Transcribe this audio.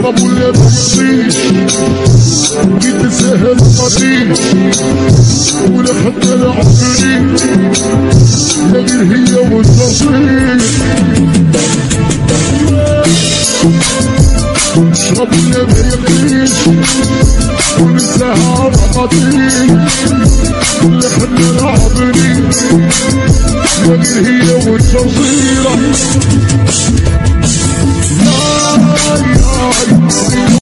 اشرب ولا بيصير يتسهل قديم ولا حتى العفرين لا غير هي والتصوير اشرب ولا بيقيش وننساها بقديم ولا حتى العفرين لا غير هي والتصوير